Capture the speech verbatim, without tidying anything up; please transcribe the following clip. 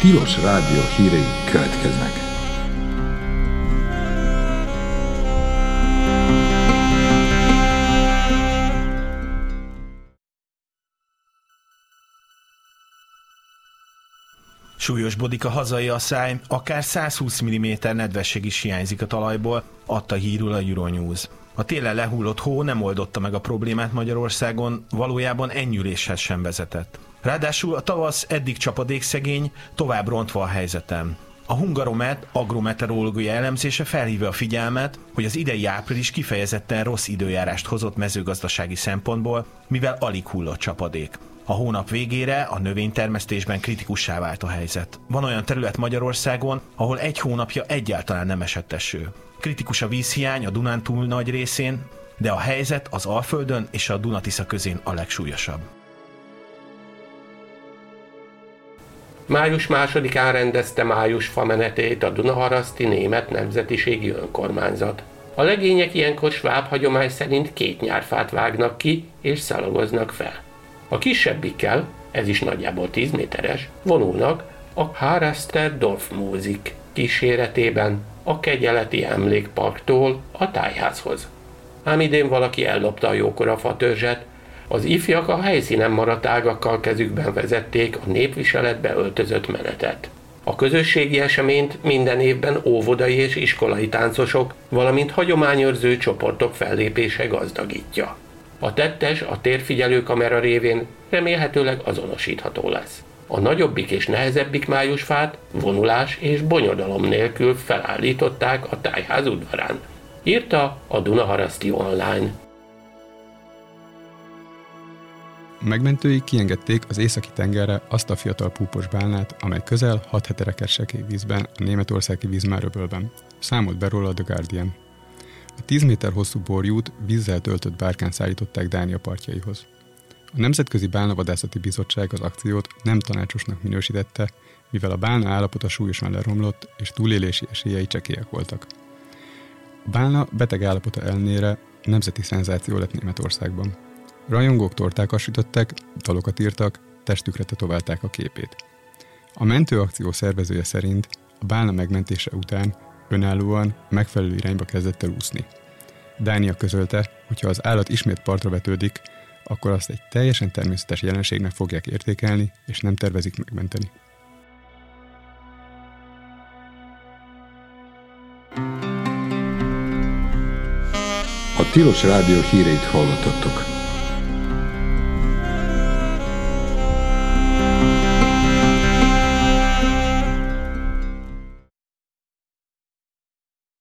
Tilos Rádió hírei következnek. Súlyosbodik a hazai asszály, akár száz húsz milliméter nedvesség is hiányzik a talajból, adta hírül a Euronews. A télen lehullott hó nem oldotta meg a problémát Magyarországon, valójában enyhüléshez sem vezetett. Ráadásul a tavasz eddig csapadékszegény, tovább rontva a helyzetem. A Hungaromet agrometeorológiai elemzése felhívja a figyelmet, hogy az idei április kifejezetten rossz időjárást hozott mezőgazdasági szempontból, mivel alig hullott csapadék. A hónap végére a növénytermesztésben kritikussá vált a helyzet. Van olyan terület Magyarországon, ahol egy hónapja egyáltalán nem esett eső. Kritikus a vízhiány a Dunántúl nagy részén, de a helyzet az Alföldön és a Duna-Tisza közén a legsúlyosabb. május másodikán rendezte május famenetét a Dunaharaszti Német Nemzetiségi Önkormányzat. A legények ilyenkor sváb hagyomány szerint két nyárfát vágnak ki és szalagoznak fel. A kisebbikkel, ez is nagyjából tíz méteres, vonulnak a Haraszter Dorfmusik kíséretében a Kegyeleti Emlékparktól a tájházhoz. Ám idén valaki ellopta a jókora fatörzset, az ifjak a helyszínen maradt ágakkal kezükben vezették a népviseletbe öltözött menetet. A közösségi eseményt minden évben óvodai és iskolai táncosok, valamint hagyományőrző csoportok fellépése gazdagítja. A tettes a térfigyelő kamera révén remélhetőleg azonosítható lesz. A nagyobbik és nehezebbik májusfát vonulás és bonyodalom nélkül felállították a tájház udvarán, írta a Dunaharaszti Online. Megmentői kiengedték az északi tengerre azt a fiatal púpos bálnát, amely közel hat hete rekedt sekély vízben a németországi vízmáröbölben. Számolt be róla a The Guardian. A tíz méter hosszú borjút vízzel töltött bárkán szállították Dánia partjaihoz. A Nemzetközi Bálnavadászati Bizottság az akciót nem tanácsosnak minősítette, mivel a bálna állapota súlyosan leromlott és túlélési esélyei csekélyek voltak. A bálna beteg állapota ellenére nemzeti szenzáció lett Németországban. Rajongók tortákat sütöttek, dalokat írtak, testükre tetoválták a képét. A mentőakció szervezője szerint a bálna megmentése után önállóan megfelelő irányba kezdett el úszni. Dánia közölte, hogyha az állat ismét partra vetődik, akkor azt egy teljesen természetes jelenségnek fogják értékelni, és nem tervezik megmenteni. A Tilos Rádió híreit hallottatok.